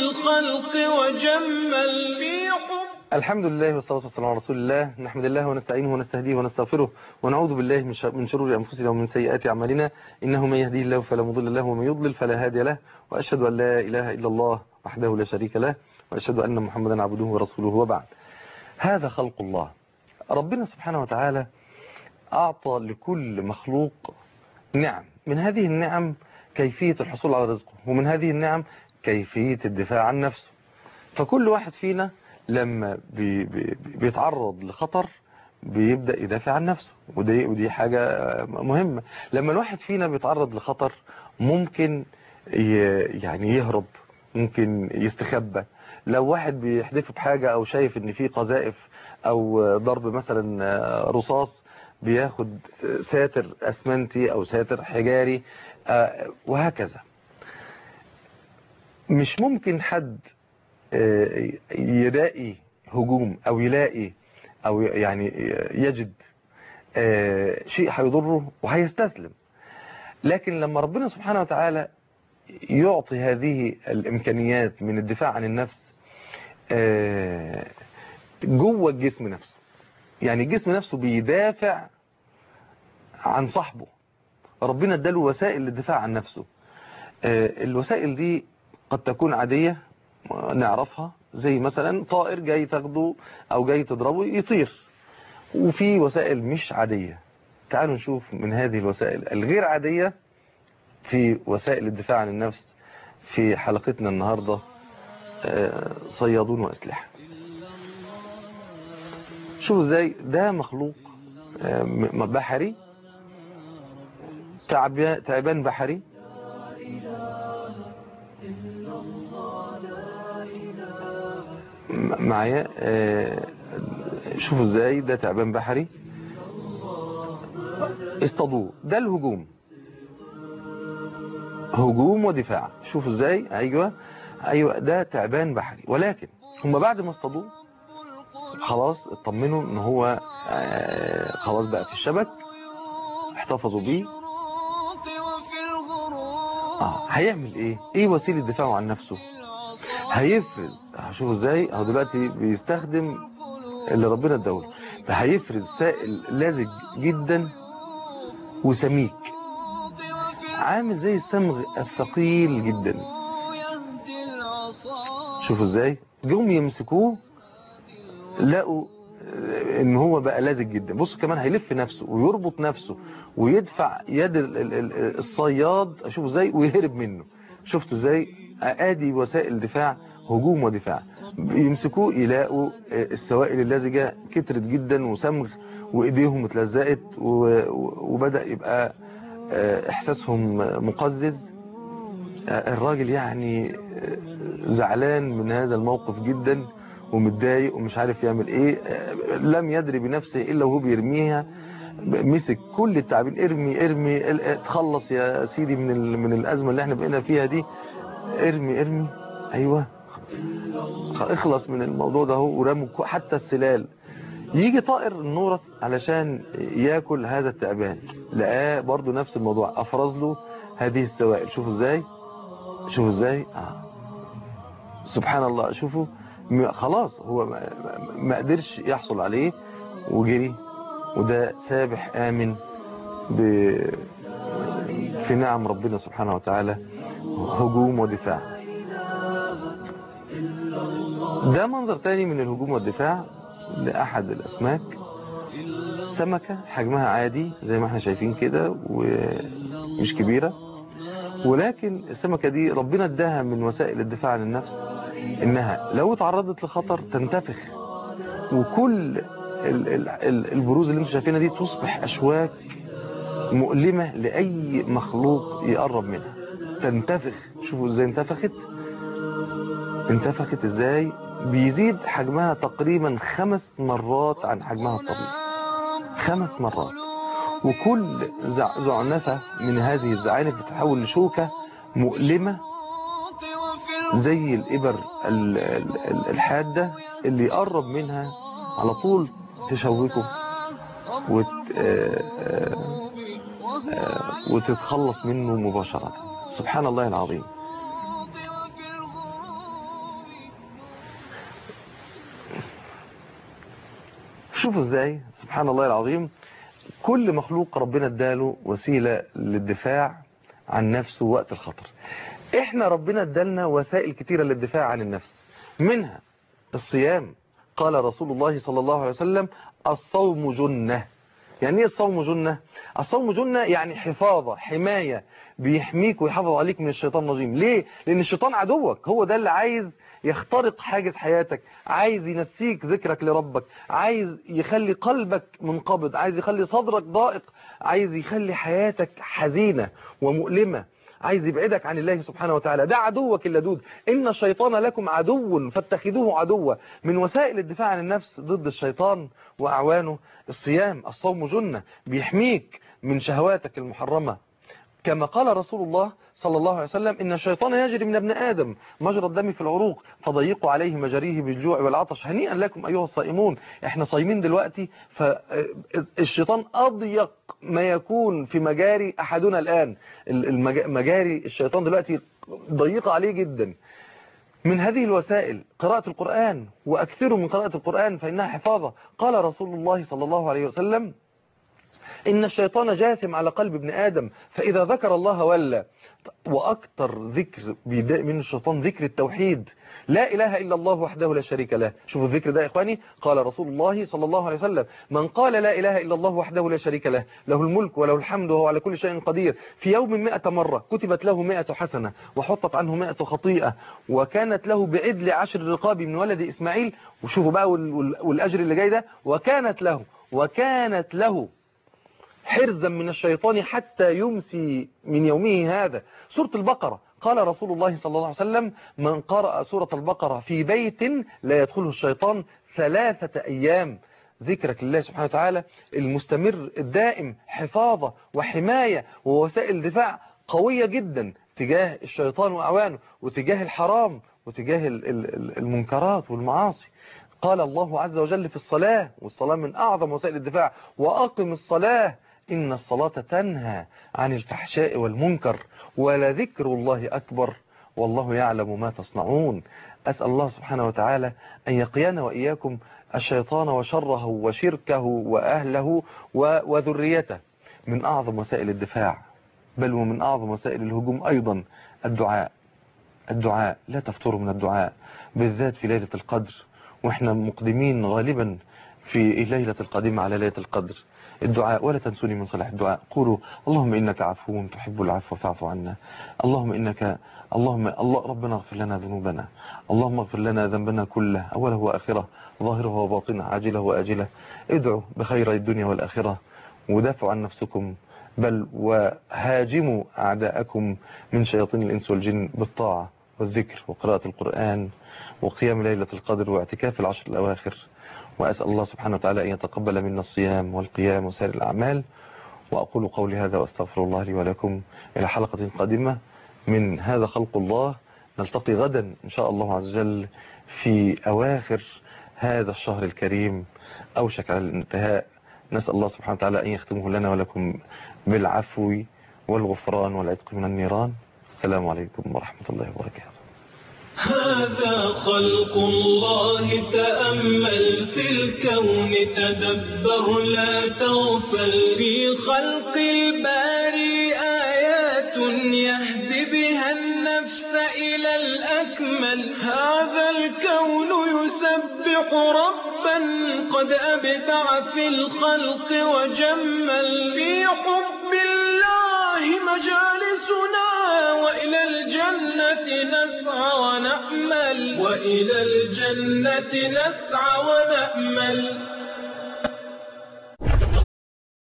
الخلق وجمل في حب. الحمد لله والصلاة والسلام على رسول الله. نحمد الله ونستعينه ونستهديه ونستغفره ونعوذ بالله من شرور أنفسنا ومن سيئات أعمالنا. إنه من يهديه الله فلا مضل له ومن يضلل فلا هادي له، وأشهد أن لا إله إلا الله وحده لا شريك له، وأشهد أن محمدا عبده ورسوله. وبعد، هذا خلق الله. ربنا سبحانه وتعالى أعطى لكل مخلوق نعم، من هذه النعم كيفية الحصول على رزقه، ومن هذه النعم كيفية الدفاع عن نفسه. فكل واحد فينا لما بيتعرض لخطر بيبدأ يدافع عن نفسه، ودي حاجة مهمة. لما الواحد فينا بيتعرض لخطر ممكن يعني يهرب، ممكن يستخبى. لو واحد بيحدفه بحاجة أو شايف إن في قذائف أو ضرب مثلا رصاص، بياخد ساتر أسمنتي أو ساتر حجاري وهكذا. مش ممكن حد يلاقي هجوم أو يلاقي أو يعني يجد شيء هيضره وهيستسلم. لكن لما ربنا سبحانه وتعالى يعطي هذه الإمكانيات من الدفاع عن النفس جوه الجسم نفسه، يعني الجسم نفسه بيدافع عن صاحبه. ربنا اداله وسائل للدفاع عن نفسه. الوسائل دي قد تكون عادية نعرفها، زي مثلا طائر جاي تاخده أو جاي تضربه يطير. وفي وسائل مش عادية. تعالوا نشوف من هذه الوسائل الغير عادية في وسائل الدفاع عن النفس في حلقتنا النهاردة، صيادون وأسلحة. شوفوا ازاي ده مخلوق بحري، تعبان بحري، معايا. شوفوا ازاي ده تعبان بحري اصطادوه. ده الهجوم، هجوم ودفاع. شوفوا ازاي، ايوه ده تعبان بحري. ولكن هم بعد ما اصطادوه خلاص اطمنوا ان هو خلاص بقى في الشبك، احتفظوا بيه. هيعمل ايه وسيلة دفاعه عن نفسه؟ هيفرز. شوفوا ازاي، هو دلوقتي بيستخدم اللي ربنا اداله. فهيفرز سائل لزج جدا وسميك، عامل زي الصمغ الثقيل جدا. شوفوا ازاي جم يمسكوه لقوا ان هو بقى لازج جدا. بصوا كمان هيلف نفسه ويربط نفسه ويدفع يد الصياد. شوفوا ازاي ويهرب منه. شفتوا ازاي؟ ادي وسائل دفاع، هجوم ودفاع. يمسكوه يلاقوا السوائل اللزجة كترت جدا وصمغ، وايديهم اتلزقت وبدأ يبقى احساسهم مقزز. الراجل يعني زعلان من هذا الموقف جدا ومتضايق ومش عارف يعمل ايه. لم يدري بنفسه الا وهو بيرميها. مسك كل التعابين، ارمي تخلص يا سيدي من الازمه اللي احنا بقينا فيها دي. ارمي ايوه اخلص من الموضوع ده. هو ورموا حتى السلال. يجي طائر النورس علشان ياكل هذا التعبان، لقاه برضو نفس الموضوع، افرز له هذه السوائل. شوفوا ازاي سبحان الله. شوفوا خلاص هو ما قدرش يحصل عليه وجري، وده سابح آمن في نعم ربنا سبحانه وتعالى، هجوم ودفاع. ده منظر تاني من الهجوم والدفاع لأحد الأسماك. سمكة حجمها عادي زي ما احنا شايفين كده ومش كبيرة، ولكن السمكة دي ربنا اداها من وسائل الدفاع عن النفس انها لو تعرضت لخطر تنتفخ، وكل البروز اللي انتم شايفينها دي تصبح اشواك مؤلمة لأي مخلوق يقرب منها. تنتفخ. شوفوا ازاي انتفخت ازاي. بيزيد حجمها تقريبا 5 مرات عن حجمها الطبيعي، 5 مرات. وكل زعنفة من هذه الزعانف بتتحول لشوكة مؤلمة زي الإبر الحادة اللي يقرب منها على طول تشوكه وتتخلص منه مباشرة. سبحان الله العظيم. شوفوا ازاي سبحان الله العظيم، كل مخلوق ربنا اداله وسيلة للدفاع عن نفسه وقت الخطر. احنا ربنا ادالنا وسائل كتيرة للدفاع عن النفس، منها الصيام. قال رسول الله صلى الله عليه وسلم الصوم جنة. يعني ايه الصوم جنة؟ الصوم جنة يعني حفاظة، حماية، بيحميك ويحافظ عليك من الشيطان الرجيم. ليه؟ لان الشيطان عدوك، هو ده اللي عايز يخترق حاجز حياتك، عايز ينسيك ذكرك لربك، عايز يخلي قلبك منقبض، عايز يخلي صدرك ضائق، عايز يخلي حياتك حزينة ومؤلمة، عايز يبعدك عن الله سبحانه وتعالى. ده عدوك اللدود. إن الشيطان لكم عدو فاتخذوه عدوا. من وسائل الدفاع عن النفس ضد الشيطان وأعوانه الصيام. الصوم جنة، بيحميك من شهواتك المحرمة. كما قال رسول الله صلى الله عليه وسلم إن الشيطان يجري من ابن آدم مجرى الدم في العروق فضيقوا عليه مجاريه بالجوع والعطش. هنيئا لكم أيها الصائمون. احنا صايمين دلوقتي، فالشيطان أضيق ما يكون في مجاري أحدنا الآن. مجاري الشيطان دلوقتي ضيقة عليه جدا. من هذه الوسائل قراءة القرآن، وأكثروا من قراءة القرآن فإنها حفاظة. قال رسول الله صلى الله عليه وسلم إن الشيطان جاثم على قلب ابن آدم فإذا ذكر الله ولى. وأكثر ذكر من الشيطان ذكر التوحيد، لا إله إلا الله وحده لا شريك له. شوفوا الذكر ده يا إخواني. قال رسول الله صلى الله عليه وسلم من قال لا إله إلا الله وحده لا شريك له له الملك وله الحمد وهو على كل شيء قدير في يوم 100 مرة كتبت له 100 حسنة وحطت عنه 100 خطيئة وكانت له بعدل 10 رقاب من ولد إسماعيل. وشوفوا بقى والأجر اللي جاي ده، وكانت له حرزا من الشيطان حتى يمسي من يومه هذا. سورة البقرة. قال رسول الله صلى الله عليه وسلم من قرأ سورة البقرة في بيت لا يدخله الشيطان 3 أيام. ذكرك لله سبحانه وتعالى المستمر الدائم حفاظة وحماية ووسائل دفاع قوية جدا تجاه الشيطان وأعوانه وتجاه الحرام وتجاه المنكرات والمعاصي. قال الله عز وجل في الصلاة، والصلاة من أعظم وسائل الدفاع، وأقم الصلاة إن الصلاة تنهى عن الفحشاء والمنكر ولذكر الله أكبر والله يعلم ما تصنعون. أسأل الله سبحانه وتعالى أن يقينا وإياكم الشيطان وشره وشركه وأهله وذريته. من أعظم وسائل الدفاع بل ومن أعظم وسائل الهجوم أيضا الدعاء. لا تفتروا من الدعاء، بالذات في ليلة القدر وإحنا مقدمين غالبا في ليلة القادمة على ليلة القدر. الدعاء، ولا تنسوني من صلاح الدعاء. قولوا اللهم إنك عفو تحب العفو فاعف عنا. اللهم ربنا اغفر لنا ذنوبنا. اللهم اغفر لنا ذنبنا كله أوله وآخره ظاهره وباطنه عاجله وآجله. ادعوا بخير الدنيا والآخرة ودافعوا عن نفسكم بل وهاجموا أعداءكم من شياطين الإنس والجن بالطاعة والذكر وقراءة القرآن وقيام ليلة القدر واعتكاف العشر الأواخر. وأسأل الله سبحانه وتعالى أن يتقبل منا الصيام والقيام وسائر الأعمال. وأقول قولي هذا وأستغفر الله لي ولكم. إلى حلقة قادمة من هذا خلق الله. نلتقي غدا إن شاء الله عز وجل في أواخر هذا الشهر الكريم أوشك على الانتهاء. نسأل الله سبحانه وتعالى أن يختمه لنا ولكم بالعفو والغفران والعتق من النيران. السلام عليكم ورحمة الله وبركاته. هذا خلق الله تأمل في الكون تدبر لا تغفل في خلق الباري آيات يهدي بها النفس إلى الأكمل. هذا الكون يسبح ربا قد أبدع في الخلق وجمل. في حب الله مجالسنا وإلى الجنة نسعى ونأمل